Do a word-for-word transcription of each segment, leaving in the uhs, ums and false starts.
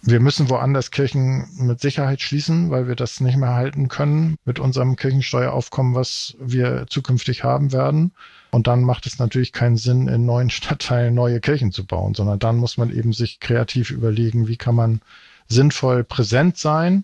Wir müssen woanders Kirchen mit Sicherheit schließen, weil wir das nicht mehr halten können mit unserem Kirchensteueraufkommen, was wir zukünftig haben werden. Und dann macht es natürlich keinen Sinn, in neuen Stadtteilen neue Kirchen zu bauen, sondern dann muss man eben sich kreativ überlegen, wie kann man sinnvoll präsent sein.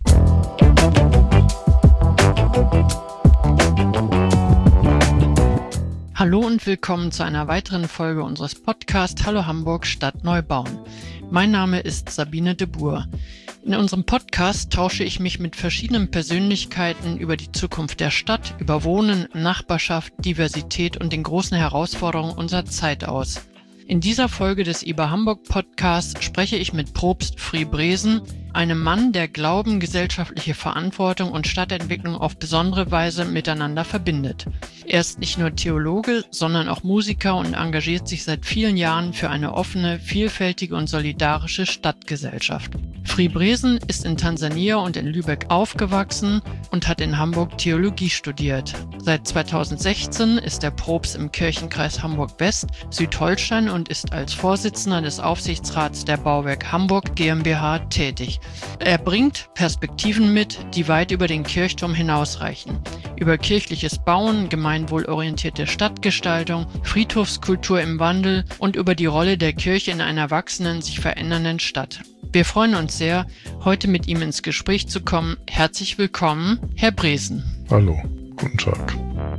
Hallo und willkommen zu einer weiteren Folge unseres Podcasts Hallo Hamburg Stadt neu bauen. Mein Name ist Sabine de Boer. In unserem Podcast tausche ich mich mit verschiedenen Persönlichkeiten über die Zukunft der Stadt, über Wohnen, Nachbarschaft, Diversität und den großen Herausforderungen unserer Zeit aus. In dieser Folge des I B A Hamburg Podcasts spreche ich mit Propst Fribresen, einem Mann, der Glauben, gesellschaftliche Verantwortung und Stadtentwicklung auf besondere Weise miteinander verbindet. Er ist nicht nur Theologe, sondern auch Musiker und engagiert sich seit vielen Jahren für eine offene, vielfältige und solidarische Stadtgesellschaft. Fribresen ist in Tansania und in Lübeck aufgewachsen und hat in Hamburg Theologie studiert. Seit zweitausendsechzehn ist er Propst im Kirchenkreis Hamburg-West, Südholstein und ist als Vorsitzender des Aufsichtsrats der Bauwerk Hamburg GmbH tätig. Er bringt Perspektiven mit, die weit über den Kirchturm hinausreichen. Über kirchliches Bauen, gemeinwohlorientierte Stadtgestaltung, Friedhofskultur im Wandel und über die Rolle der Kirche in einer wachsenden, sich verändernden Stadt. Wir freuen uns sehr, heute mit ihm ins Gespräch zu kommen. Herzlich willkommen, Herr Bresen. Hallo, guten Tag.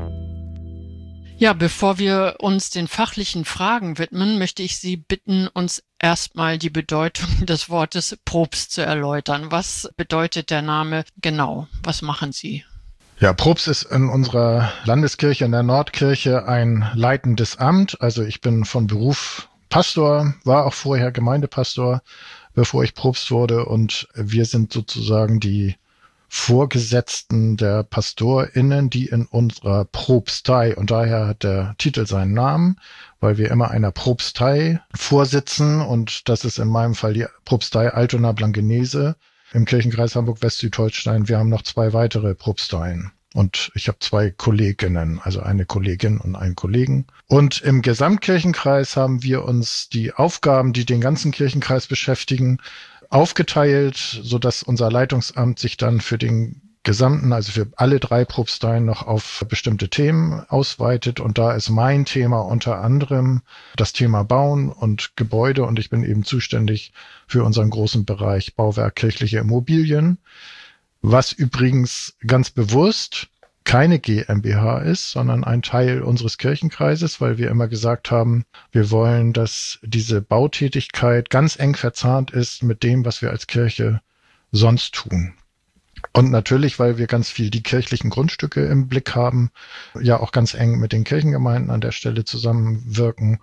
Ja, bevor wir uns den fachlichen Fragen widmen, möchte ich Sie bitten, uns erstmal die Bedeutung des Wortes Propst zu erläutern. Was bedeutet der Name genau? Was machen Sie? Ja, Propst ist in unserer Landeskirche, in der Nordkirche, ein leitendes Amt. Also ich bin von Beruf Pastor, war auch vorher Gemeindepastor, bevor ich Propst wurde. Und wir sind sozusagen die Vorgesetzten der PastorInnen, die in unserer Propstei, und daher hat der Titel seinen Namen, weil wir immer einer Propstei vorsitzen, und das ist in meinem Fall die Propstei Altona-Blankenese im Kirchenkreis Hamburg-West-Südholstein. Wir haben noch zwei weitere Propsteien und ich habe zwei Kolleginnen, also eine Kollegin und einen Kollegen. Und im Gesamtkirchenkreis haben wir uns die Aufgaben, die den ganzen Kirchenkreis beschäftigen, aufgeteilt, sodass unser Leitungsamt sich dann für den gesamten, also für alle drei Propsteien noch auf bestimmte Themen ausweitet. Und da ist mein Thema unter anderem das Thema Bauen und Gebäude. Und ich bin eben zuständig für unseren großen Bereich Bauwerk kirchliche Immobilien, was übrigens ganz bewusst keine GmbH ist, sondern ein Teil unseres Kirchenkreises, weil wir immer gesagt haben, wir wollen, dass diese Bautätigkeit ganz eng verzahnt ist mit dem, was wir als Kirche sonst tun. Und natürlich, weil wir ganz viel die kirchlichen Grundstücke im Blick haben, ja auch ganz eng mit den Kirchengemeinden an der Stelle zusammenwirken.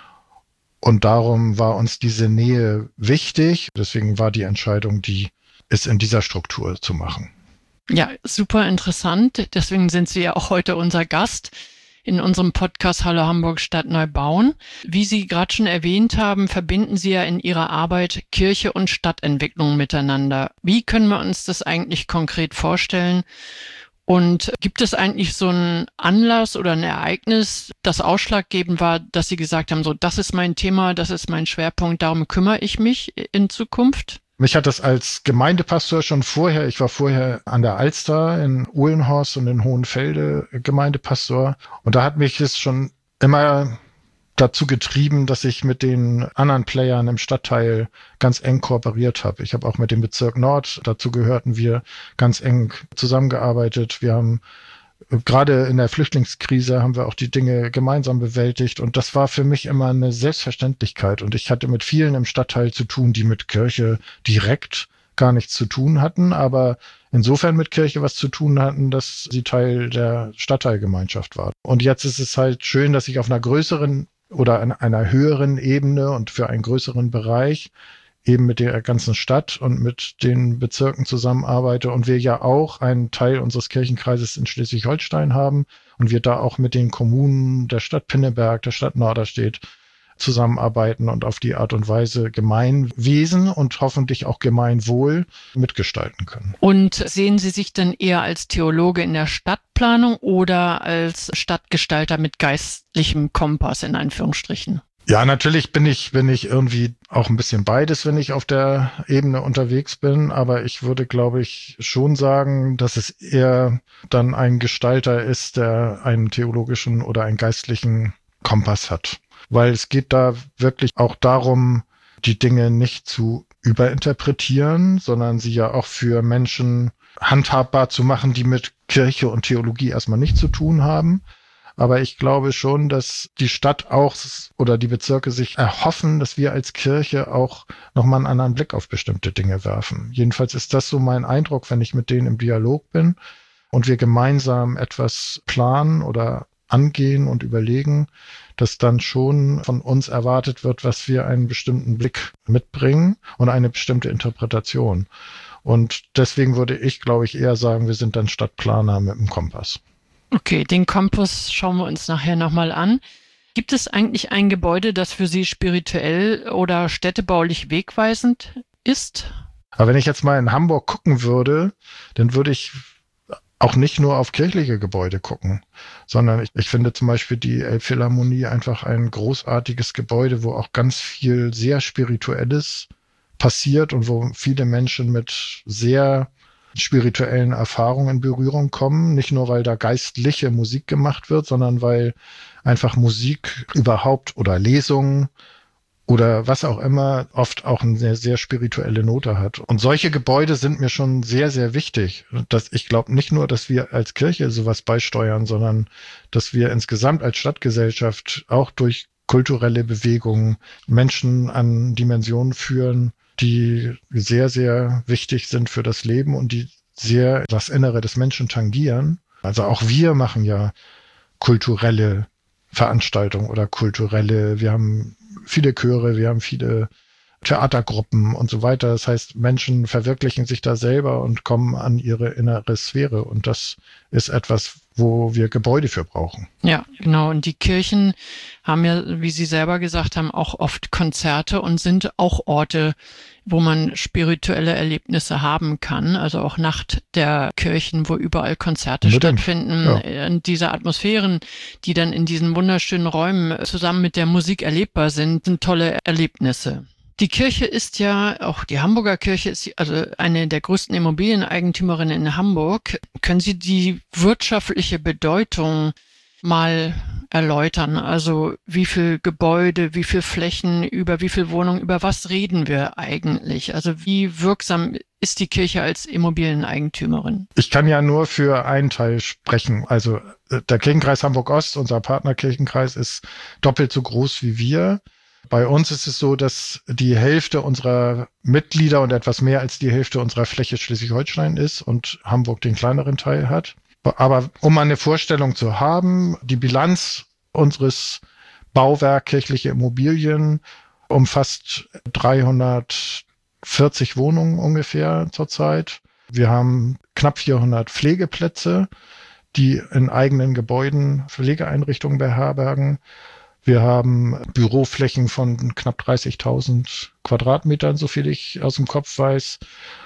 Und darum war uns diese Nähe wichtig. Deswegen war die Entscheidung, die es in dieser Struktur zu machen. Ja, super interessant. Deswegen sind Sie ja auch heute unser Gast in unserem Podcast Hallo Hamburg Stadt neu bauen. Wie Sie gerade schon erwähnt haben, verbinden Sie ja in Ihrer Arbeit Kirche und Stadtentwicklung miteinander. Wie können wir uns das eigentlich konkret vorstellen? Und gibt es eigentlich so einen Anlass oder ein Ereignis, das ausschlaggebend war, dass Sie gesagt haben, so, das ist mein Thema, das ist mein Schwerpunkt, darum kümmere ich mich in Zukunft? Mich hat das als Gemeindepastor schon vorher, ich war vorher an der Alster in Uhlenhorst und in Hohenfelde Gemeindepastor, und da hat mich es schon immer dazu getrieben, dass ich mit den anderen Playern im Stadtteil ganz eng kooperiert habe. Ich habe auch mit dem Bezirk Nord, dazu gehörten wir, ganz eng zusammengearbeitet. Wir haben gerade in der Flüchtlingskrise haben wir auch die Dinge gemeinsam bewältigt, und das war für mich immer eine Selbstverständlichkeit, und ich hatte mit vielen im Stadtteil zu tun, die mit Kirche direkt gar nichts zu tun hatten, aber insofern mit Kirche was zu tun hatten, dass sie Teil der Stadtteilgemeinschaft war. Und jetzt ist es halt schön, dass ich auf einer größeren oder an einer höheren Ebene und für einen größeren Bereich eben mit der ganzen Stadt und mit den Bezirken zusammenarbeite, und wir ja auch einen Teil unseres Kirchenkreises in Schleswig-Holstein haben und wir da auch mit den Kommunen der Stadt Pinneberg, der Stadt Norderstedt zusammenarbeiten und auf die Art und Weise Gemeinwesen und hoffentlich auch Gemeinwohl mitgestalten können. Und sehen Sie sich denn eher als Theologe in der Stadtplanung oder als Stadtgestalter mit geistlichem Kompass in Anführungsstrichen? Ja, natürlich bin ich, bin ich irgendwie auch ein bisschen beides, wenn ich auf der Ebene unterwegs bin. Aber ich würde, glaube ich, schon sagen, dass es eher dann ein Gestalter ist, der einen theologischen oder einen geistlichen Kompass hat. Weil es geht da wirklich auch darum, die Dinge nicht zu überinterpretieren, sondern sie ja auch für Menschen handhabbar zu machen, die mit Kirche und Theologie erstmal nichts zu tun haben. Aber ich glaube schon, dass die Stadt auch oder die Bezirke sich erhoffen, dass wir als Kirche auch nochmal einen anderen Blick auf bestimmte Dinge werfen. Jedenfalls ist das so mein Eindruck, wenn ich mit denen im Dialog bin und wir gemeinsam etwas planen oder angehen und überlegen, dass dann schon von uns erwartet wird, was wir einen bestimmten Blick mitbringen und eine bestimmte Interpretation. Und deswegen würde ich, glaube ich, eher sagen, wir sind dann Stadtplaner mit dem Kompass. Okay, den Kompass schauen wir uns nachher nochmal an. Gibt es eigentlich ein Gebäude, das für Sie spirituell oder städtebaulich wegweisend ist? Aber wenn ich jetzt mal in Hamburg gucken würde, dann würde ich auch nicht nur auf kirchliche Gebäude gucken, sondern ich, ich finde zum Beispiel die Elbphilharmonie einfach ein großartiges Gebäude, wo auch ganz viel sehr Spirituelles passiert und wo viele Menschen mit sehr spirituellen Erfahrungen in Berührung kommen. Nicht nur, weil da geistliche Musik gemacht wird, sondern weil einfach Musik überhaupt oder Lesungen oder was auch immer oft auch eine sehr, sehr spirituelle Note hat. Und solche Gebäude sind mir schon sehr, sehr wichtig. Dass ich glaube nicht nur, dass wir als Kirche sowas beisteuern, sondern dass wir insgesamt als Stadtgesellschaft auch durch kulturelle Bewegungen Menschen an Dimensionen führen, die sehr, sehr wichtig sind für das Leben und die sehr das Innere des Menschen tangieren. Also auch wir machen ja kulturelle Veranstaltungen oder kulturelle, wir haben viele Chöre, wir haben viele Theatergruppen und so weiter. Das heißt, Menschen verwirklichen sich da selber und kommen an ihre innere Sphäre. Und das ist etwas, wo wir Gebäude für brauchen. Ja, genau. Und die Kirchen haben ja, wie Sie selber gesagt haben, auch oft Konzerte und sind auch Orte, wo man spirituelle Erlebnisse haben kann. Also auch Nacht der Kirchen, wo überall Konzerte Unbedingt. stattfinden. Ja. Und diese Atmosphären, die dann in diesen wunderschönen Räumen zusammen mit der Musik erlebbar sind, sind tolle Erlebnisse. Die Kirche ist ja, auch die Hamburger Kirche ist also eine der größten Immobilieneigentümerinnen in Hamburg. Können Sie die wirtschaftliche Bedeutung mal erläutern? Also wie viel Gebäude, wie viel Flächen, über wie viel Wohnungen, über was reden wir eigentlich? Also wie wirksam ist die Kirche als Immobilieneigentümerin? Ich kann ja nur für einen Teil sprechen. Also der Kirchenkreis Hamburg-Ost, unser Partnerkirchenkreis, ist doppelt so groß wie wir. Bei uns ist es so, dass die Hälfte unserer Mitglieder und etwas mehr als die Hälfte unserer Fläche Schleswig-Holstein ist und Hamburg den kleineren Teil hat. Aber um mal eine Vorstellung zu haben, die Bilanz unseres Bauwerk kirchliche Immobilien umfasst dreihundertvierzig Wohnungen ungefähr zurzeit. Wir haben knapp vierhundert Pflegeplätze, die in eigenen Gebäuden Pflegeeinrichtungen beherbergen. Wir haben Büroflächen von knapp dreißigtausend Quadratmetern, so viel ich aus dem Kopf weiß.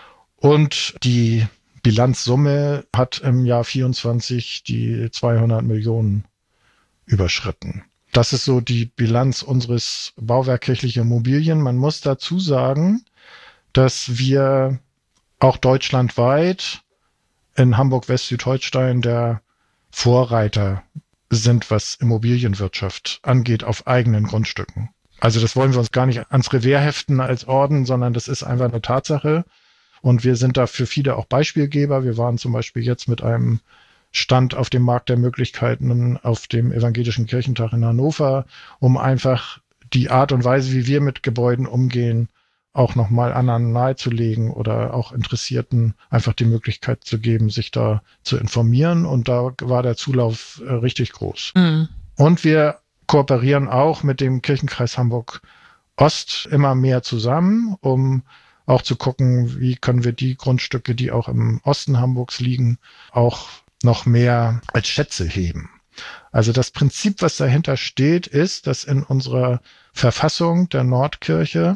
Und die Bilanzsumme hat im Jahr vierundzwanzig die zweihundert Millionen überschritten. Das ist so die Bilanz unseres Bauwerk kirchliche Immobilien. Man muss dazu sagen, dass wir auch deutschlandweit in Hamburg-West-Südholstein der Vorreiter sind, was Immobilienwirtschaft angeht, auf eigenen Grundstücken. Also das wollen wir uns gar nicht ans Revers heften als Orden, sondern das ist einfach eine Tatsache. Und wir sind da für viele auch Beispielgeber. Wir waren zum Beispiel jetzt mit einem Stand auf dem Markt der Möglichkeiten auf dem Evangelischen Kirchentag in Hannover, um einfach die Art und Weise, wie wir mit Gebäuden umgehen, auch nochmal anderen nahezulegen oder auch Interessierten einfach die Möglichkeit zu geben, sich da zu informieren. Und da war der Zulauf äh, richtig groß. Mhm. Und wir kooperieren auch mit dem Kirchenkreis Hamburg-Ost immer mehr zusammen, um auch zu gucken, wie können wir die Grundstücke, die auch im Osten Hamburgs liegen, auch noch mehr als Schätze heben. Also das Prinzip, was dahinter steht, ist, dass in unserer Verfassung der Nordkirche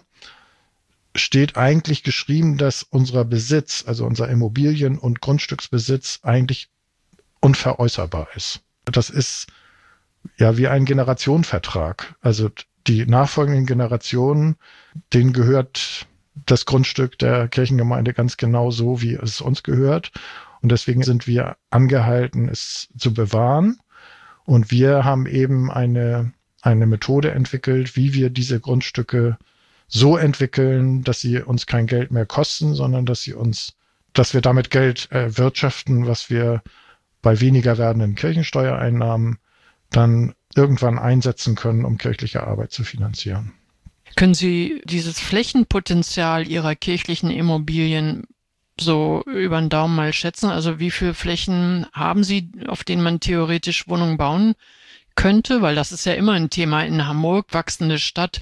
steht eigentlich geschrieben, dass unser Besitz, also unser Immobilien- und Grundstücksbesitz eigentlich unveräußerbar ist. Das ist ja wie ein Generationenvertrag. Also die nachfolgenden Generationen, denen gehört das Grundstück der Kirchengemeinde ganz genau so, wie es uns gehört. Und deswegen sind wir angehalten, es zu bewahren. Und wir haben eben eine, eine Methode entwickelt, wie wir diese Grundstücke so entwickeln, dass sie uns kein Geld mehr kosten, sondern dass sie uns, dass wir damit Geld erwirtschaften, was wir bei weniger werdenden Kirchensteuereinnahmen dann irgendwann einsetzen können, um kirchliche Arbeit zu finanzieren. Können Sie dieses Flächenpotenzial Ihrer kirchlichen Immobilien so über den Daumen mal schätzen? Also wie viele Flächen haben Sie, auf denen man theoretisch Wohnungen bauen könnte? Weil das ist ja immer ein Thema in Hamburg, wachsende Stadt.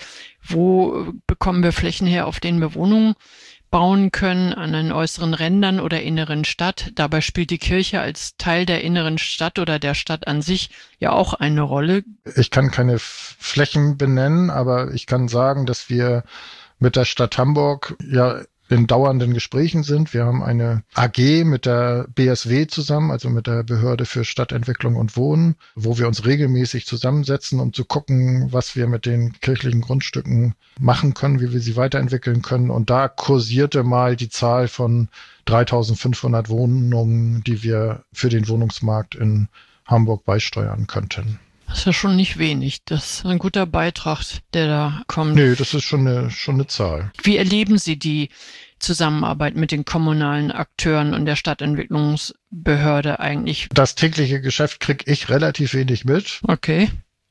Wo bekommen wir Flächen her, auf denen wir Wohnungen bauen können, an den äußeren Rändern oder inneren Stadt? Dabei spielt die Kirche als Teil der inneren Stadt oder der Stadt an sich ja auch eine Rolle. Ich kann keine Flächen benennen, aber ich kann sagen, dass wir mit der Stadt Hamburg ja in dauernden Gesprächen sind. Wir haben eine A G mit der B S W zusammen, also mit der Behörde für Stadtentwicklung und Wohnen, wo wir uns regelmäßig zusammensetzen, um zu gucken, was wir mit den kirchlichen Grundstücken machen können, wie wir sie weiterentwickeln können. Und da kursierte mal die Zahl von dreitausendfünfhundert Wohnungen, die wir für den Wohnungsmarkt in Hamburg beisteuern könnten. Das ist ja schon nicht wenig. Das ist ein guter Beitrag, der da kommt. Nee, das ist schon eine, schon eine Zahl. Wie erleben Sie die Zusammenarbeit mit den kommunalen Akteuren und der Stadtentwicklungsbehörde eigentlich? Das tägliche Geschäft kriege ich relativ wenig mit. Okay.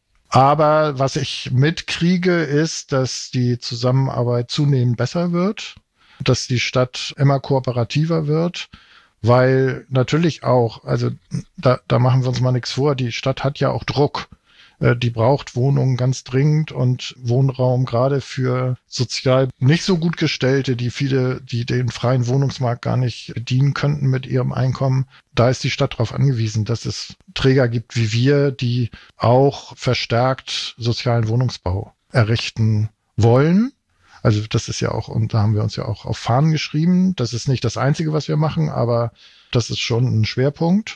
Aber was ich mitkriege, ist, dass die Zusammenarbeit zunehmend besser wird, dass die Stadt immer kooperativer wird. Weil natürlich auch, also da, da machen wir uns mal nichts vor, die Stadt hat ja auch Druck. Äh, die braucht Wohnungen ganz dringend und Wohnraum gerade für sozial nicht so gut Gestellte, die viele, die den freien Wohnungsmarkt gar nicht bedienen könnten mit ihrem Einkommen. Da ist die Stadt darauf angewiesen, dass es Träger gibt wie wir, die auch verstärkt sozialen Wohnungsbau errichten wollen. Also das ist ja auch, und da haben wir uns ja auch auf Fahnen geschrieben. Das ist nicht das Einzige, was wir machen, aber das ist schon ein Schwerpunkt.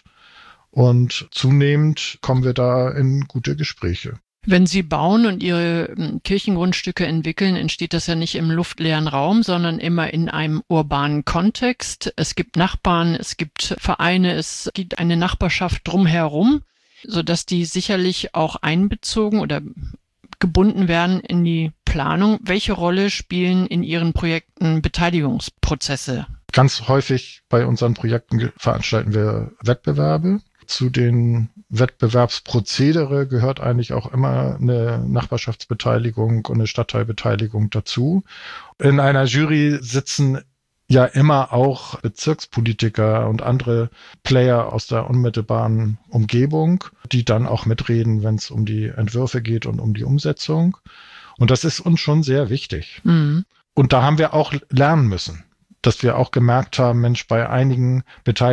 Und zunehmend kommen wir da in gute Gespräche. Wenn Sie bauen und Ihre Kirchengrundstücke entwickeln, entsteht das ja nicht im luftleeren Raum, sondern immer in einem urbanen Kontext. Es gibt Nachbarn, es gibt Vereine, es gibt eine Nachbarschaft drumherum, sodass die sicherlich auch einbezogen oder gebunden werden in die Planung. Welche Rolle spielen in Ihren Projekten Beteiligungsprozesse? Ganz häufig bei unseren Projekten veranstalten wir Wettbewerbe. Zu den Wettbewerbsprozedere gehört eigentlich auch immer eine Nachbarschaftsbeteiligung und eine Stadtteilbeteiligung dazu. In einer Jury sitzen ja immer auch Bezirkspolitiker und andere Player aus der unmittelbaren Umgebung, die dann auch mitreden, wenn es um die Entwürfe geht und um die Umsetzung. Und das ist uns schon sehr wichtig. Mhm. Und da haben wir auch lernen müssen, dass wir auch gemerkt haben, Mensch, bei einigen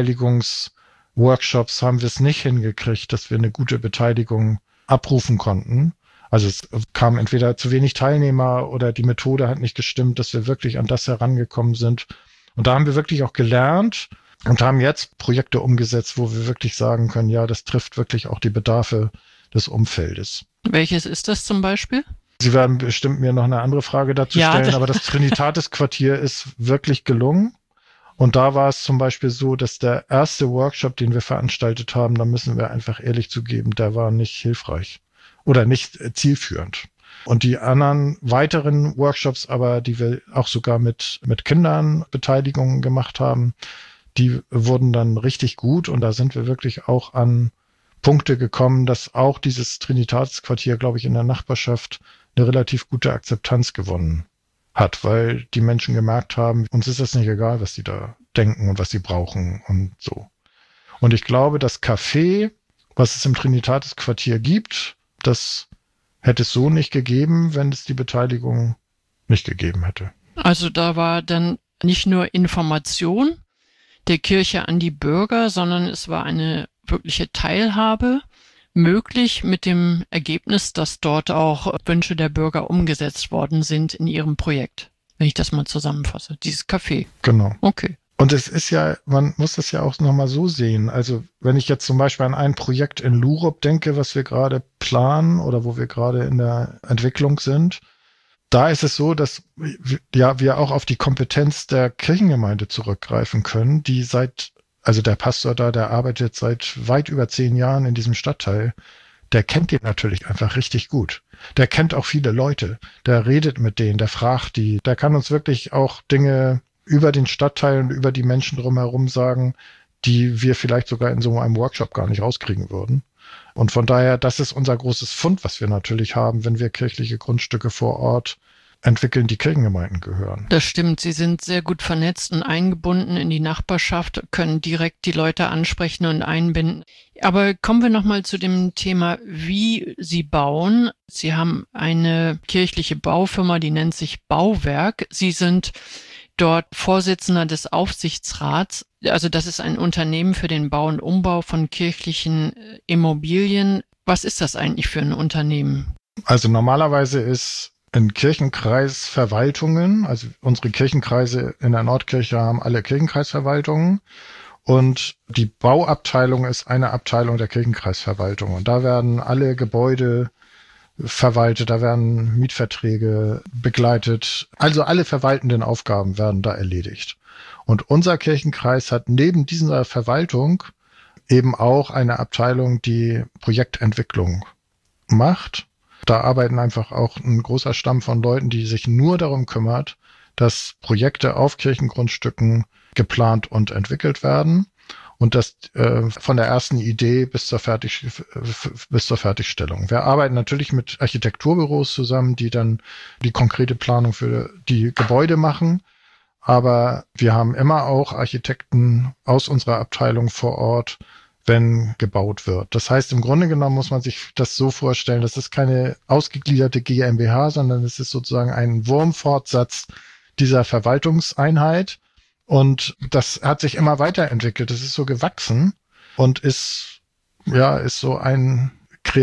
Beteiligungsworkshops haben wir es nicht hingekriegt, dass wir eine gute Beteiligung abrufen konnten. Also es kam entweder zu wenig Teilnehmer oder die Methode hat nicht gestimmt, dass wir wirklich an das herangekommen sind. Und da haben wir wirklich auch gelernt und haben jetzt Projekte umgesetzt, wo wir wirklich sagen können, ja, das trifft wirklich auch die Bedarfe des Umfeldes. Welches ist das zum Beispiel? Sie werden bestimmt mir noch eine andere Frage dazu ja, stellen, aber das Trinitatis-Quartier ist wirklich gelungen. Und da war es zum Beispiel so, dass der erste Workshop, den wir veranstaltet haben, da müssen wir einfach ehrlich zugeben, der war nicht hilfreich. Oder nicht zielführend. Und die anderen weiteren Workshops, aber die wir auch sogar mit, mit Kindern Beteiligungen gemacht haben, die wurden dann richtig gut. Und da sind wir wirklich auch an Punkte gekommen, dass auch dieses Trinitatis-Quartier, glaube ich, in der Nachbarschaft eine relativ gute Akzeptanz gewonnen hat, weil die Menschen gemerkt haben, uns ist das nicht egal, was die da denken und was sie brauchen und so. Und ich glaube, das Café, was es im Trinitatis-Quartier gibt, das hätte es so nicht gegeben, wenn es die Beteiligung nicht gegeben hätte. Also da war dann nicht nur Information der Kirche an die Bürger, sondern es war eine wirkliche Teilhabe möglich mit dem Ergebnis, dass dort auch Wünsche der Bürger umgesetzt worden sind in ihrem Projekt. Wenn ich das mal zusammenfasse. Dieses Café. Genau. Okay. Und es ist ja, man muss das ja auch nochmal so sehen. Also wenn ich jetzt zum Beispiel an ein Projekt in Lurup denke, was wir gerade planen oder wo wir gerade in der Entwicklung sind, da ist es so, dass ja wir auch auf die Kompetenz der Kirchengemeinde zurückgreifen können, die seit, also der Pastor da, der arbeitet seit weit über zehn Jahren in diesem Stadtteil. Der kennt den natürlich einfach richtig gut. Der kennt auch viele Leute. Der redet mit denen, der fragt die. Der kann uns wirklich auch Dinge über den Stadtteil und über die Menschen drumherum sagen, die wir vielleicht sogar in so einem Workshop gar nicht rauskriegen würden. Und von daher, das ist unser großes Fund, was wir natürlich haben, wenn wir kirchliche Grundstücke vor Ort entwickeln, die Kirchengemeinden gehören. Das stimmt, Sie sind sehr gut vernetzt und eingebunden in die Nachbarschaft, können direkt die Leute ansprechen und einbinden. Aber kommen wir nochmal zu dem Thema, wie Sie bauen. Sie haben eine kirchliche Baufirma, die nennt sich Bauwerk. Sie sind dort Vorsitzender des Aufsichtsrats. Also das ist ein Unternehmen für den Bau und Umbau von kirchlichen Immobilien. Was ist das eigentlich für ein Unternehmen? Also normalerweise ist ein Kirchenkreis Verwaltungen, also unsere Kirchenkreise in der Nordkirche haben alle Kirchenkreisverwaltungen und die Bauabteilung ist eine Abteilung der Kirchenkreisverwaltung und da werden alle Gebäude verwaltet, da werden Mietverträge begleitet. Also alle verwaltenden Aufgaben werden da erledigt. Und unser Kirchenkreis hat neben dieser Verwaltung eben auch eine Abteilung, die Projektentwicklung macht. Da arbeiten einfach auch ein großer Stamm von Leuten, die sich nur darum kümmert, dass Projekte auf Kirchengrundstücken geplant und entwickelt werden. Und das äh, von der ersten Idee bis zur, Fertig, bis zur Fertigstellung. Wir arbeiten natürlich mit Architekturbüros zusammen, die dann die konkrete Planung für die Gebäude machen. Aber wir haben immer auch Architekten aus unserer Abteilung vor Ort, wenn gebaut wird. Das heißt, im Grunde genommen muss man sich das so vorstellen, das ist keine ausgegliederte GmbH, sondern es ist sozusagen ein Wurmfortsatz dieser Verwaltungseinheit. Und das hat sich immer weiterentwickelt. Das ist so gewachsen und ist, ja, ist so ein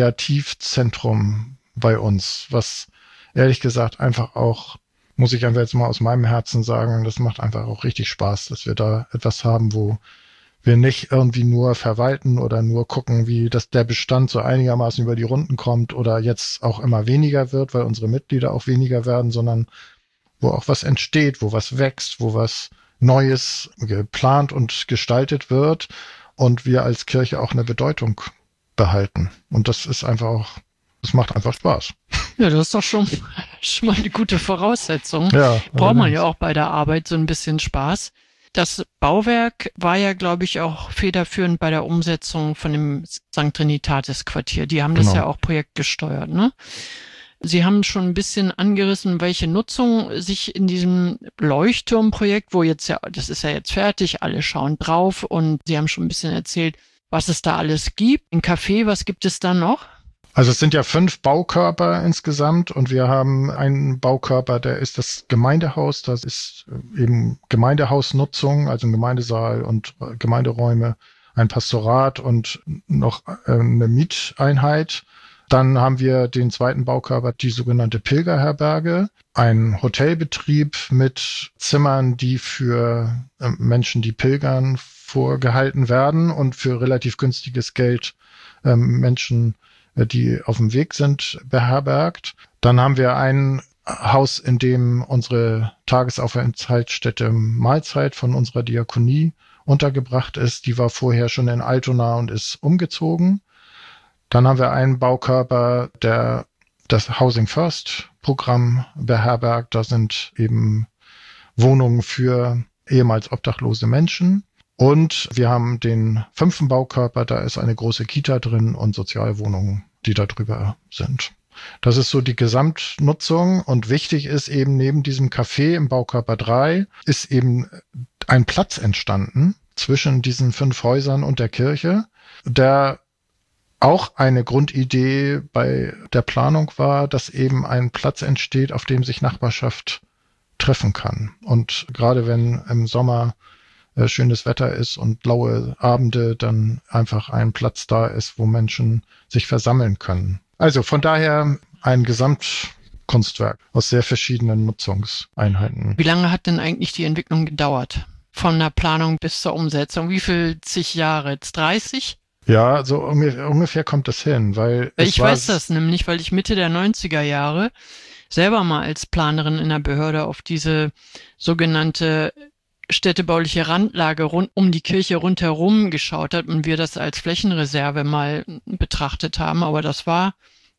Kreativzentrum bei uns, was ehrlich gesagt einfach auch, muss ich einfach jetzt mal aus meinem Herzen sagen, das macht einfach auch richtig Spaß, dass wir da etwas haben, wo wir nicht irgendwie nur verwalten oder nur gucken, wie das der Bestand so einigermaßen über die Runden kommt oder jetzt auch immer weniger wird, weil unsere Mitglieder auch weniger werden, sondern wo auch was entsteht, wo was wächst, wo was Neues geplant und gestaltet wird und wir als Kirche auch eine Bedeutung behalten. Und das ist einfach auch, das macht einfach Spaß. Ja, das ist doch schon, schon mal eine gute Voraussetzung. Ja, braucht man ja auch bei der Arbeit so ein bisschen Spaß. Das Bauwerk war ja, glaube ich, auch federführend bei der Umsetzung von dem Sankt Trinitatis Quartier. Die haben das Genau. ja auch projektgesteuert, ne? Sie haben schon ein bisschen angerissen, welche Nutzung sich in diesem Leuchtturmprojekt, wo jetzt ja, das ist ja jetzt fertig, alle schauen drauf und Sie haben schon ein bisschen erzählt, was es da alles gibt. Im Café, was gibt es da noch? Also es sind ja fünf Baukörper insgesamt und wir haben einen Baukörper, der ist das Gemeindehaus. Das ist eben Gemeindehausnutzung, also ein Gemeindesaal und Gemeinderäume, ein Pastorat und noch eine Mieteinheit. Dann haben wir den zweiten Baukörper, die sogenannte Pilgerherberge, ein Hotelbetrieb mit Zimmern, die für Menschen, die pilgern, vorgehalten werden und für relativ günstiges Geld Menschen, die auf dem Weg sind, beherbergt. Dann haben wir ein Haus, in dem unsere Tagesaufenthaltsstätte Mahlzeit von unserer Diakonie untergebracht ist. Die war vorher schon in Altona und ist umgezogen. Dann haben wir einen Baukörper, der das Housing First Programm beherbergt. Da sind eben Wohnungen für ehemals obdachlose Menschen. Und wir haben den fünften Baukörper, da ist eine große Kita drin und Sozialwohnungen, die da drüber sind. Das ist so die Gesamtnutzung und wichtig ist eben neben diesem Café im Baukörper drei ist eben ein Platz entstanden zwischen diesen fünf Häusern und der Kirche, der auch eine Grundidee bei der Planung war, dass eben ein Platz entsteht, auf dem sich Nachbarschaft treffen kann. Und gerade wenn im Sommer äh, schönes Wetter ist und laue Abende, dann einfach ein Platz da ist, wo Menschen sich versammeln können. Also von daher ein Gesamtkunstwerk aus sehr verschiedenen Nutzungseinheiten. Wie lange hat denn eigentlich die Entwicklung gedauert von der Planung bis zur Umsetzung? Wie viel zig Jahre? Jetzt dreißig? Ja, so ungefähr, ungefähr kommt das hin, weil es Ich war weiß das nämlich, weil ich Mitte der neunziger Jahre selber mal als Planerin in der Behörde auf diese sogenannte städtebauliche Randlage rund um die Kirche rundherum geschaut hat und wir das als Flächenreserve mal betrachtet haben. Aber das war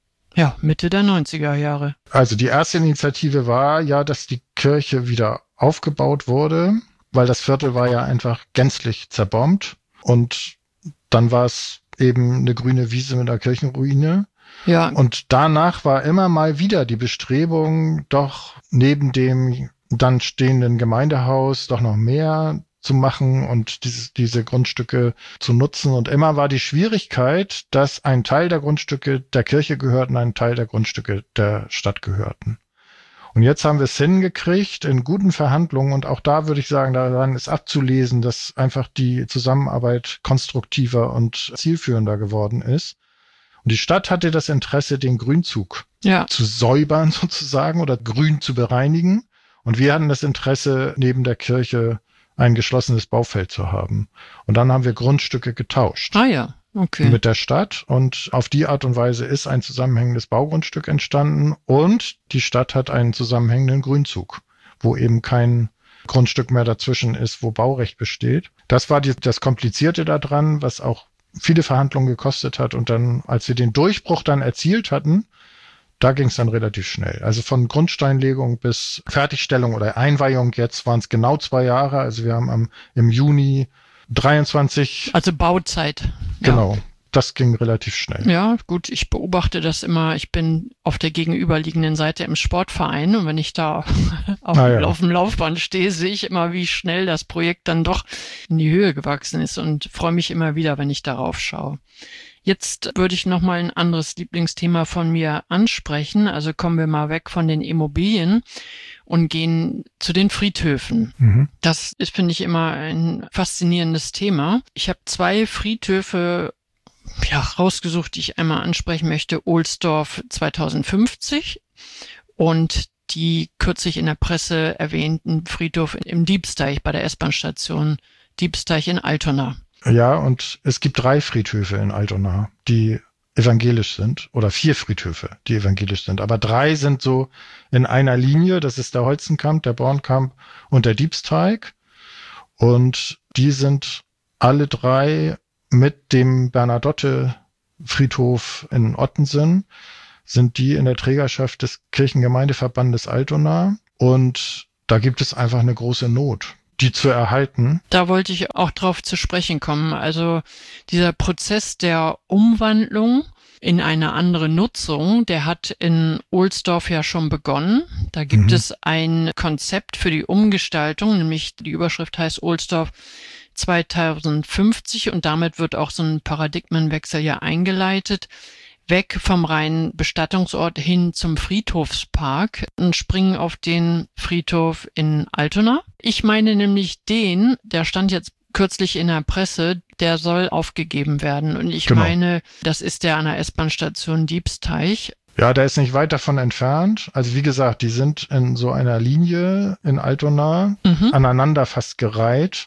ja Mitte der neunziger Jahre. Also die erste Initiative war ja, dass die Kirche wieder aufgebaut wurde, weil das Viertel war ja einfach gänzlich zerbombt und dann war es eben eine grüne Wiese mit einer Kirchenruine. Ja. Und danach war immer mal wieder die Bestrebung, doch neben dem dann stehenden Gemeindehaus doch noch mehr zu machen und diese, diese Grundstücke zu nutzen. Und immer war die Schwierigkeit, dass ein Teil der Grundstücke der Kirche gehörten, ein Teil der Grundstücke der Stadt gehörten. Und jetzt haben wir es hingekriegt in guten Verhandlungen. Und auch da würde ich sagen, daran ist abzulesen, dass einfach die Zusammenarbeit konstruktiver und zielführender geworden ist. Und die Stadt hatte das Interesse, den Grünzug ja. zu säubern sozusagen oder grün zu bereinigen. Und wir hatten das Interesse, neben der Kirche ein geschlossenes Baufeld zu haben. Und dann haben wir Grundstücke getauscht. Ah ja, okay. Mit der Stadt. Und auf die Art und Weise ist ein zusammenhängendes Baugrundstück entstanden. Und die Stadt hat einen zusammenhängenden Grünzug, wo eben kein Grundstück mehr dazwischen ist, wo Baurecht besteht. Das war die, das Komplizierte daran, was auch viele Verhandlungen gekostet hat. Und dann, als wir den Durchbruch dann erzielt hatten, da ging es dann relativ schnell. Also von Grundsteinlegung bis Fertigstellung oder Einweihung jetzt waren es genau zwei Jahre. Also wir haben am, im Juni dreiundzwanzig. Also Bauzeit. Genau. Ja. Das ging relativ schnell. Ja, gut, ich beobachte das immer. Ich bin auf der gegenüberliegenden Seite im Sportverein und wenn ich da auf, ah, ja. auf dem Laufband stehe, sehe ich immer, wie schnell das Projekt dann doch in die Höhe gewachsen ist und freue mich immer wieder, wenn ich darauf schaue. Jetzt würde ich noch mal ein anderes Lieblingsthema von mir ansprechen. Also kommen wir mal weg von den Immobilien und gehen zu den Friedhöfen. Mhm. Das ist, finde ich, immer ein faszinierendes Thema. Ich habe zwei Friedhöfe ja, rausgesucht, die ich einmal ansprechen möchte. Ohlsdorf zweitausendfünfzig und die kürzlich in der Presse erwähnten Friedhof im Diebsteich bei der S-Bahn-Station Diebsteich in Altona. Ja, und es gibt drei Friedhöfe in Altona, die evangelisch sind, oder vier Friedhöfe, die evangelisch sind. Aber drei sind so in einer Linie. Das ist der Holzenkamp, der Bornkamp und der Diebsteig. Und die sind alle drei mit dem Bernadotte-Friedhof in Ottensen, sind die in der Trägerschaft des Kirchengemeindeverbandes Altona. Und da gibt es einfach eine große Not, die zu erhalten. Da wollte ich auch drauf zu sprechen kommen. Also dieser Prozess der Umwandlung in eine andere Nutzung, der hat in Ohlsdorf ja schon begonnen. Da gibt mhm. es ein Konzept für die Umgestaltung, nämlich die Überschrift heißt Ohlsdorf zweitausendfünfzig und damit wird auch so ein Paradigmenwechsel ja eingeleitet. Weg vom reinen Bestattungsort hin zum Friedhofspark und springen auf den Friedhof in Altona. Ich meine nämlich den, der stand jetzt kürzlich in der Presse, der soll aufgegeben werden. Und ich genau. meine, das ist der an der S-Bahn-Station Diebsteich. Ja, der ist nicht weit davon entfernt. Also wie gesagt, die sind in so einer Linie in Altona mhm. aneinander fast gereiht.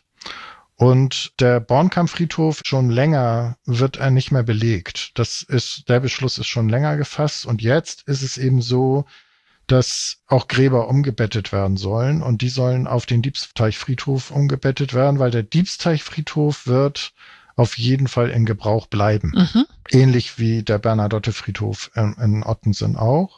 Und der Bornkamp-Friedhof schon länger wird er nicht mehr belegt. Das ist, der Beschluss ist schon länger gefasst. Und jetzt ist es eben so, dass auch Gräber umgebettet werden sollen. Und die sollen auf den Diebsteich-Friedhof umgebettet werden, weil der Diebsteich-Friedhof wird auf jeden Fall in Gebrauch bleiben. Mhm. Ähnlich wie der Bernadotte-Friedhof in, in Ottensen auch.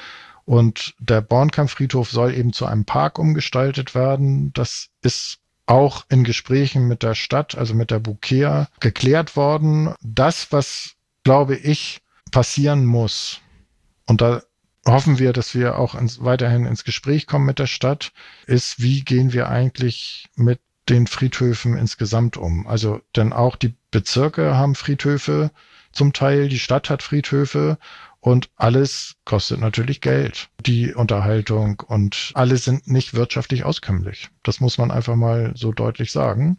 Und der Bornkamp-Friedhof soll eben zu einem Park umgestaltet werden. Das ist auch in Gesprächen mit der Stadt, also mit der Bukea, geklärt worden. Das, was, glaube ich, passieren muss, und da hoffen wir, dass wir auch ins, weiterhin ins Gespräch kommen mit der Stadt, ist, wie gehen wir eigentlich mit den Friedhöfen insgesamt um? Also, denn auch die Bezirke haben Friedhöfe zum Teil, die Stadt hat Friedhöfe und alles kostet natürlich Geld. Die Unterhaltung und alle sind nicht wirtschaftlich auskömmlich. Das muss man einfach mal so deutlich sagen.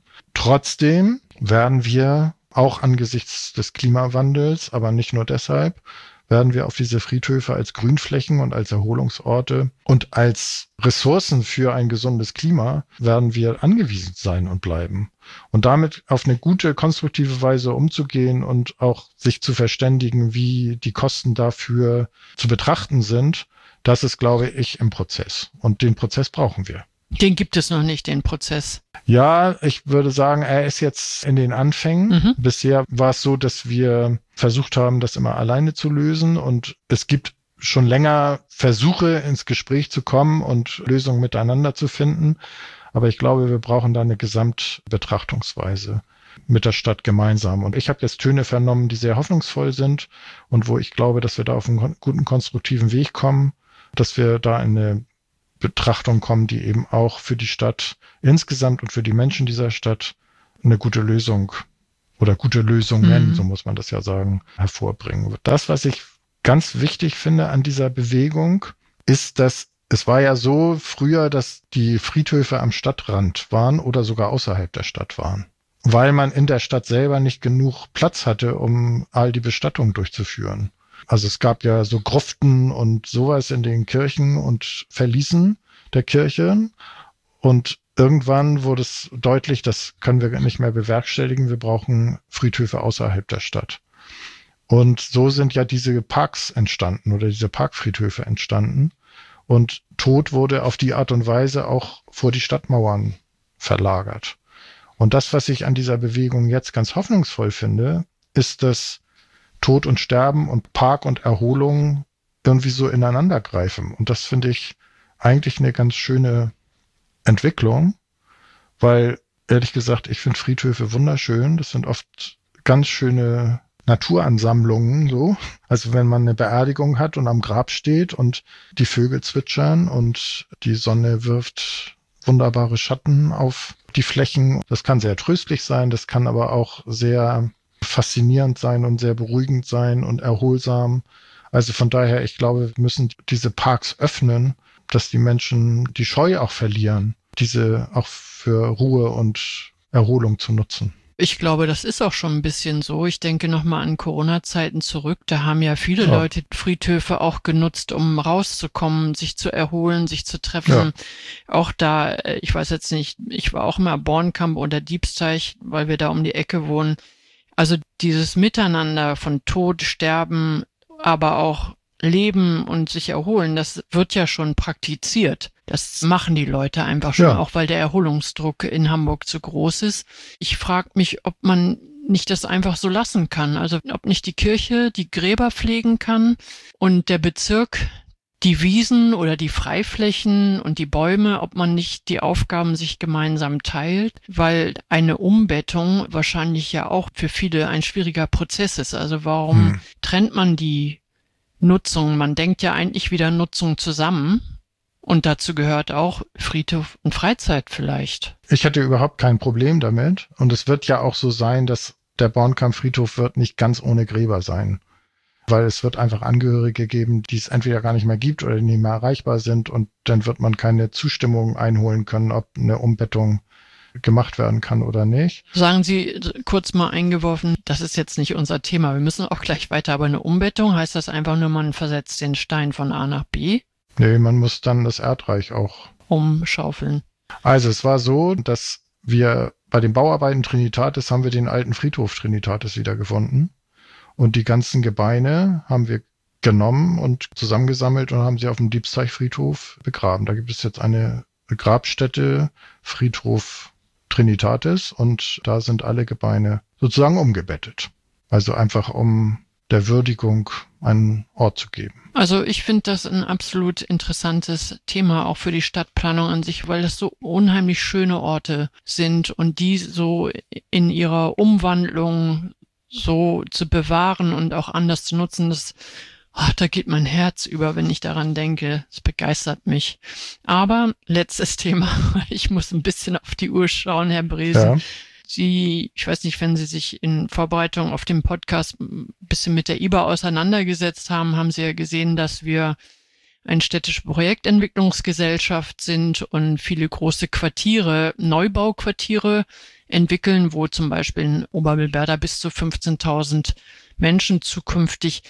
Trotzdem werden wir auch angesichts des Klimawandels, aber nicht nur deshalb, werden wir auf diese Friedhöfe als Grünflächen und als Erholungsorte und als Ressourcen für ein gesundes Klima werden wir angewiesen sein und bleiben. Und damit auf eine gute, konstruktive Weise umzugehen und auch sich zu verständigen, wie die Kosten dafür zu betrachten sind, das ist, glaube ich, im Prozess. Und den Prozess brauchen wir. Den gibt es noch nicht, den Prozess. Ja, ich würde sagen, er ist jetzt in den Anfängen. Mhm. Bisher war es so, dass wir versucht haben, das immer alleine zu lösen. Und es gibt schon länger Versuche, ins Gespräch zu kommen und Lösungen miteinander zu finden. Aber ich glaube, wir brauchen da eine Gesamtbetrachtungsweise mit der Stadt gemeinsam. Und ich habe jetzt Töne vernommen, die sehr hoffnungsvoll sind und wo ich glaube, dass wir da auf einen guten, konstruktiven Weg kommen, dass wir da in eine Betrachtung kommen, die eben auch für die Stadt insgesamt und für die Menschen dieser Stadt eine gute Lösung oder gute Lösungen, mhm. so muss man das ja sagen, hervorbringen wird. Das, was ich ganz wichtig finde an dieser Bewegung, ist, dass es war ja so früher, dass die Friedhöfe am Stadtrand waren oder sogar außerhalb der Stadt waren, weil man in der Stadt selber nicht genug Platz hatte, um all die Bestattungen durchzuführen. Also es gab ja so Gruften und sowas in den Kirchen und Verließen der Kirche. Und irgendwann wurde es deutlich, das können wir nicht mehr bewerkstelligen. Wir brauchen Friedhöfe außerhalb der Stadt. Und so sind ja diese Parks entstanden oder diese Parkfriedhöfe entstanden. Und Tod wurde auf die Art und Weise auch vor die Stadtmauern verlagert. Und das, was ich an dieser Bewegung jetzt ganz hoffnungsvoll finde, ist, dass Tod und Sterben und Park und Erholung irgendwie so ineinander greifen. Und das finde ich eigentlich eine ganz schöne Entwicklung, weil ehrlich gesagt, ich finde Friedhöfe wunderschön. Das sind oft ganz schöne Naturansammlungen, so. Also wenn man eine Beerdigung hat und am Grab steht und die Vögel zwitschern und die Sonne wirft wunderbare Schatten auf die Flächen. Das kann sehr tröstlich sein, das kann aber auch sehr faszinierend sein und sehr beruhigend sein und erholsam. Also von daher, ich glaube, wir müssen diese Parks öffnen, dass die Menschen die Scheu auch verlieren, diese auch für Ruhe und Erholung zu nutzen. Ich glaube, das ist auch schon ein bisschen so. Ich denke nochmal an Corona-Zeiten zurück. Da haben ja viele ja. Leute Friedhöfe auch genutzt, um rauszukommen, sich zu erholen, sich zu treffen. Ja. Auch da, ich weiß jetzt nicht, ich war auch immer Bornkamp oder Diebsteich, weil wir da um die Ecke wohnen. Also dieses Miteinander von Tod, Sterben, aber auch Leben und sich erholen, das wird ja schon praktiziert. Das machen die Leute einfach schon, ja. auch weil der Erholungsdruck in Hamburg zu groß ist. Ich frage mich, ob man nicht das einfach so lassen kann. Also ob nicht die Kirche die Gräber pflegen kann und der Bezirk die Wiesen oder die Freiflächen und die Bäume, ob man nicht die Aufgaben sich gemeinsam teilt, weil eine Umbettung wahrscheinlich ja auch für viele ein schwieriger Prozess ist. Also warum hm. trennt man die Nutzung? Man denkt ja eigentlich wieder Nutzung zusammen und dazu gehört auch Friedhof und Freizeit vielleicht. Ich hätte überhaupt kein Problem damit und es wird ja auch so sein, dass der Bornkamp-Friedhof wird nicht ganz ohne Gräber sein. Weil es wird einfach Angehörige geben, die es entweder gar nicht mehr gibt oder die nicht mehr erreichbar sind und dann wird man keine Zustimmung einholen können, ob eine Umbettung gemacht werden kann oder nicht. Sagen Sie kurz mal eingeworfen, das ist jetzt nicht unser Thema, wir müssen auch gleich weiter, aber eine Umbettung, heißt das einfach nur, man versetzt den Stein von A nach B? Nee, man muss dann das Erdreich auch umschaufeln. Also es war so, dass wir bei den Bauarbeiten Trinitatis haben wir den alten Friedhof Trinitatis wiedergefunden. Und die ganzen Gebeine haben wir genommen und zusammengesammelt und haben sie auf dem Diebsteich-Friedhof begraben. Da gibt es jetzt eine Grabstätte, Friedhof Trinitatis, und da sind alle Gebeine sozusagen umgebettet. Also einfach um der Würdigung einen Ort zu geben. Also ich finde das ein absolut interessantes Thema, auch für die Stadtplanung an sich, weil das so unheimlich schöne Orte sind und die so in ihrer Umwandlung so zu bewahren und auch anders zu nutzen, das, oh, da geht mein Herz über, wenn ich daran denke. Es begeistert mich. Aber letztes Thema, ich muss ein bisschen auf die Uhr schauen, Herr Brese. Ja. Sie, ich weiß nicht, wenn Sie sich in Vorbereitung auf den Podcast ein bisschen mit der I B A auseinandergesetzt haben, haben Sie ja gesehen, dass wir eine städtische Projektentwicklungsgesellschaft sind und viele große Quartiere, Neubauquartiere entwickeln, wo zum Beispiel in Oberbillberda bis zu fünfzehntausend Menschen zukünftig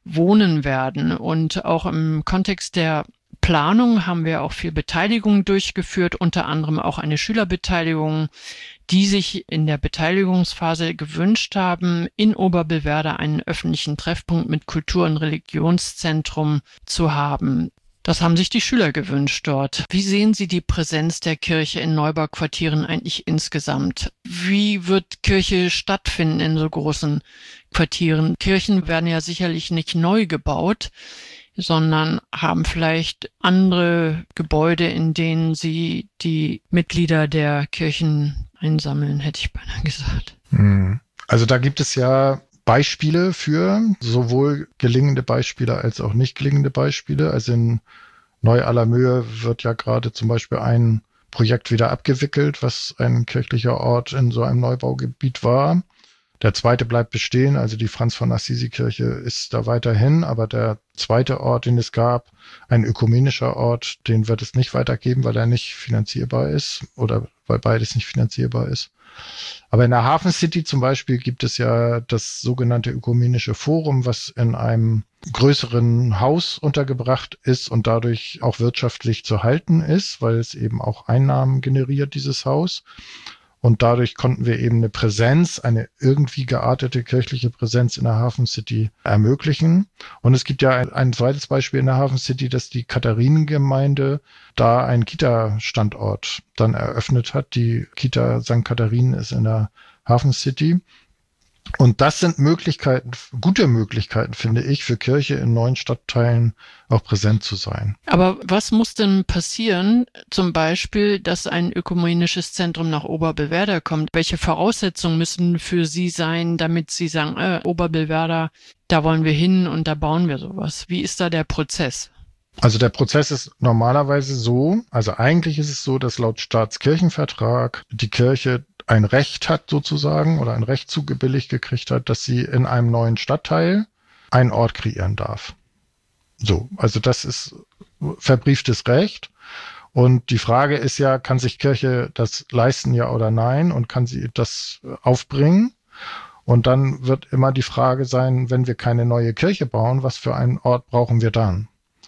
wohnen werden. Und auch im Kontext der Planung haben wir auch viel Beteiligung durchgeführt, unter anderem auch eine Schülerbeteiligung, die sich in der Beteiligungsphase gewünscht haben, in Oberbillwerder einen öffentlichen Treffpunkt mit Kultur- und Religionszentrum zu haben. Das haben sich die Schüler gewünscht dort. Wie sehen Sie die Präsenz der Kirche in Neubauquartieren eigentlich insgesamt? Wie wird Kirche stattfinden in so großen Quartieren? Kirchen werden ja sicherlich nicht neu gebaut, sondern haben vielleicht andere Gebäude, in denen sie die Mitglieder der Kirchen einsammeln, hätte ich beinahe gesagt. Also da gibt es ja Beispiele für, sowohl gelingende Beispiele als auch nicht gelingende Beispiele. Also in Neu-Allermöhe wird ja gerade zum Beispiel ein Projekt wieder abgewickelt, was ein kirchlicher Ort in so einem Neubaugebiet war. Der zweite bleibt bestehen, also die Franz von Assisi-Kirche ist da weiterhin, aber der zweite Ort, den es gab, ein ökumenischer Ort, den wird es nicht weitergeben, weil er nicht finanzierbar ist oder weil beides nicht finanzierbar ist. Aber in der Hafen City zum Beispiel gibt es ja das sogenannte Ökumenische Forum, was in einem größeren Haus untergebracht ist und dadurch auch wirtschaftlich zu halten ist, weil es eben auch Einnahmen generiert, dieses Haus. Und dadurch konnten wir eben eine Präsenz, eine irgendwie geartete kirchliche Präsenz in der Hafen City ermöglichen. Und es gibt ja ein, ein zweites Beispiel in der Hafen City, dass die Katharinengemeinde da einen Kita-Standort dann eröffnet hat. Die Kita Sankt Katharinen ist in der Hafen City. Und das sind Möglichkeiten, gute Möglichkeiten, finde ich, für Kirche in neuen Stadtteilen auch präsent zu sein. Aber was muss denn passieren, zum Beispiel, dass ein ökumenisches Zentrum nach Oberbillwerder kommt? Welche Voraussetzungen müssen für Sie sein, damit Sie sagen, äh, Oberbillwerder, da wollen wir hin und da bauen wir sowas? Wie ist da der Prozess? Also der Prozess ist normalerweise so, also eigentlich ist es so, dass laut Staatskirchenvertrag die Kirche ein Recht hat sozusagen oder ein Recht zugebilligt gekriegt hat, dass sie in einem neuen Stadtteil einen Ort kreieren darf. So, also das ist verbrieftes Recht. Und die Frage ist ja, kann sich Kirche das leisten, ja oder nein? Und kann sie das aufbringen? Und dann wird immer die Frage sein, wenn wir keine neue Kirche bauen, was für einen Ort brauchen wir dann?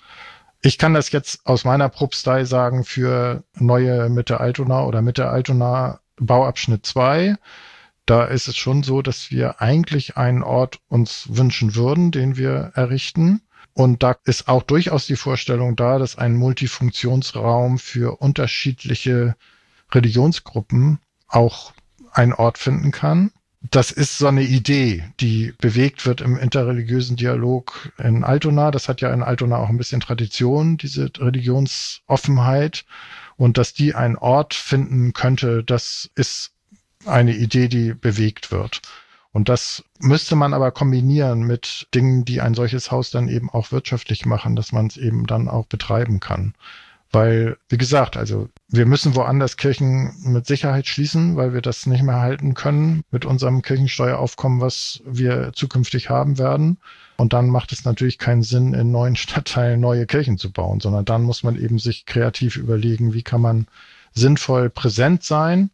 Ich kann das jetzt aus meiner Propstei sagen für neue Mitte Altona oder Mitte Altona Bauabschnitt zwei. Da ist es schon so, dass wir eigentlich einen Ort uns wünschen würden, den wir errichten. Und da ist auch durchaus die Vorstellung da, dass ein Multifunktionsraum für unterschiedliche Religionsgruppen auch einen Ort finden kann. Das ist so eine Idee, die bewegt wird im interreligiösen Dialog in Altona. Das hat ja in Altona auch ein bisschen Tradition, diese Religionsoffenheit. Und dass die einen Ort finden könnte, das ist eine Idee, die bewegt wird. Und das müsste man aber kombinieren mit Dingen, die ein solches Haus dann eben auch wirtschaftlich machen, dass man es eben dann auch betreiben kann. Weil, wie gesagt, also wir müssen woanders Kirchen mit Sicherheit schließen, weil wir das nicht mehr halten können mit unserem Kirchensteueraufkommen, was wir zukünftig haben werden. Und dann macht es natürlich keinen Sinn, in neuen Stadtteilen neue Kirchen zu bauen, sondern dann muss man eben sich kreativ überlegen, wie kann man sinnvoll präsent sein,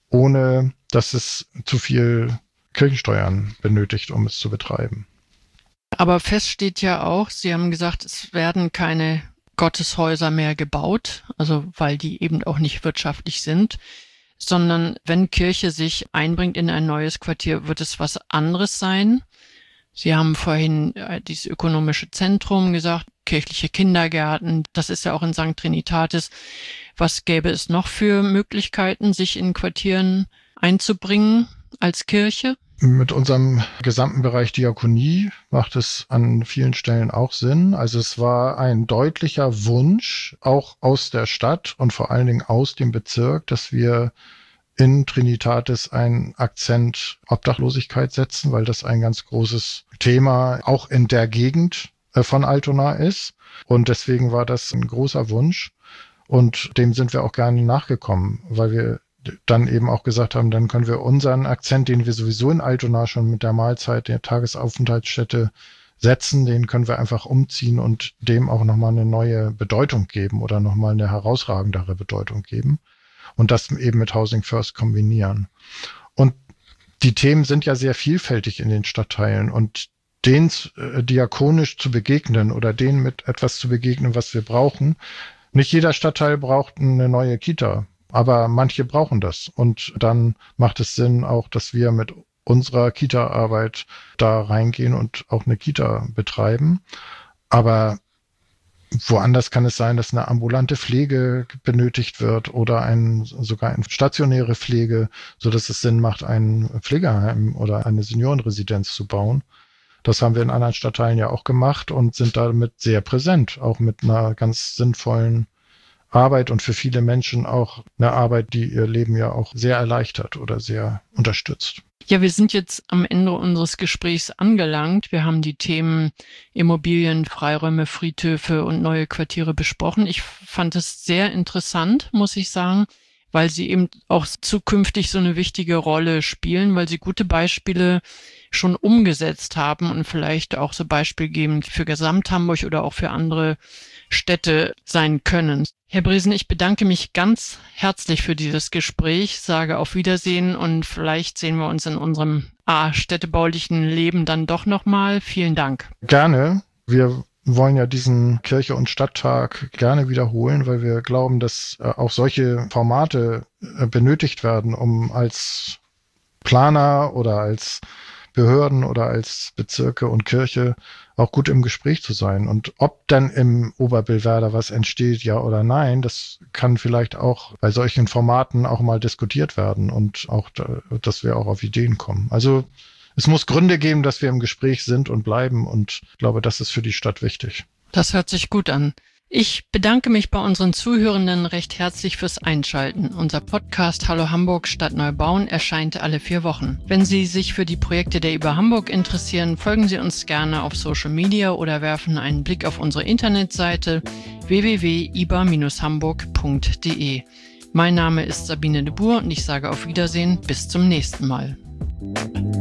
ohne dass es zu viel Kirchensteuern benötigt, um es zu betreiben. Aber fest steht ja auch, Sie haben gesagt, es werden keine Gotteshäuser mehr gebaut, also weil die eben auch nicht wirtschaftlich sind, sondern wenn Kirche sich einbringt in ein neues Quartier, wird es was anderes sein. Sie haben vorhin äh, dieses ökonomische Zentrum gesagt, kirchliche Kindergärten, das ist ja auch in Sankt Trinitatis. Was gäbe es noch für Möglichkeiten, sich in Quartieren einzubringen als Kirche? Mit unserem gesamten Bereich Diakonie macht es an vielen Stellen auch Sinn. Also es war ein deutlicher Wunsch, auch aus der Stadt und vor allen Dingen aus dem Bezirk, dass wir in Trinitatis einen Akzent Obdachlosigkeit setzen, weil das ein ganz großes Thema auch in der Gegend von Altona ist. Und deswegen war das ein großer Wunsch. Und dem sind wir auch gerne nachgekommen, weil wir dann eben auch gesagt haben, dann können wir unseren Akzent, den wir sowieso in Altona schon mit der Mahlzeit, der Tagesaufenthaltsstätte setzen, den können wir einfach umziehen und dem auch nochmal eine neue Bedeutung geben oder nochmal eine herausragendere Bedeutung geben und das eben mit Housing First kombinieren. Und die Themen sind ja sehr vielfältig in den Stadtteilen und denen äh, diakonisch zu begegnen oder denen mit etwas zu begegnen, was wir brauchen. Nicht jeder Stadtteil braucht eine neue Kita, aber manche brauchen das. Und dann macht es Sinn auch, dass wir mit unserer Kita-Arbeit da reingehen und auch eine Kita betreiben. Aber woanders kann es sein, dass eine ambulante Pflege benötigt wird oder ein, sogar eine stationäre Pflege, so dass es Sinn macht, ein Pflegeheim oder eine Seniorenresidenz zu bauen. Das haben wir in anderen Stadtteilen ja auch gemacht und sind damit sehr präsent, auch mit einer ganz sinnvollen Arbeit und für viele Menschen auch eine Arbeit, die ihr Leben ja auch sehr erleichtert oder sehr unterstützt. Ja, wir sind jetzt am Ende unseres Gesprächs angelangt. Wir haben die Themen Immobilien, Freiräume, Friedhöfe und neue Quartiere besprochen. Ich fand es sehr interessant, muss ich sagen, weil sie eben auch zukünftig so eine wichtige Rolle spielen, weil sie gute Beispiele schon umgesetzt haben und vielleicht auch so beispielgebend für Gesamt-Hamburg oder auch für andere Städte sein können. Herr Bresen, ich bedanke mich ganz herzlich für dieses Gespräch, sage auf Wiedersehen und vielleicht sehen wir uns in unserem ah, städtebaulichen Leben dann doch nochmal. Vielen Dank. Gerne. Wir wollen ja diesen Kirche- und Stadttag gerne wiederholen, weil wir glauben, dass äh, auch solche Formate äh, benötigt werden, um als Planer oder als Behörden oder als Bezirke und Kirche auch gut im Gespräch zu sein. Und ob dann im Oberbillwerder was entsteht, ja oder nein, das kann vielleicht auch bei solchen Formaten auch mal diskutiert werden und auch, dass wir auch auf Ideen kommen. Also es muss Gründe geben, dass wir im Gespräch sind und bleiben und ich glaube, das ist für die Stadt wichtig. Das hört sich gut an. Ich bedanke mich bei unseren Zuhörenden recht herzlich fürs Einschalten. Unser Podcast Hallo Hamburg Stadt Neubauen erscheint alle vier Wochen. Wenn Sie sich für die Projekte der I B A Hamburg interessieren, folgen Sie uns gerne auf Social Media oder werfen einen Blick auf unsere Internetseite w w w punkt i b a dash hamburg punkt d e. Mein Name ist Sabine de Boer und ich sage auf Wiedersehen, bis zum nächsten Mal.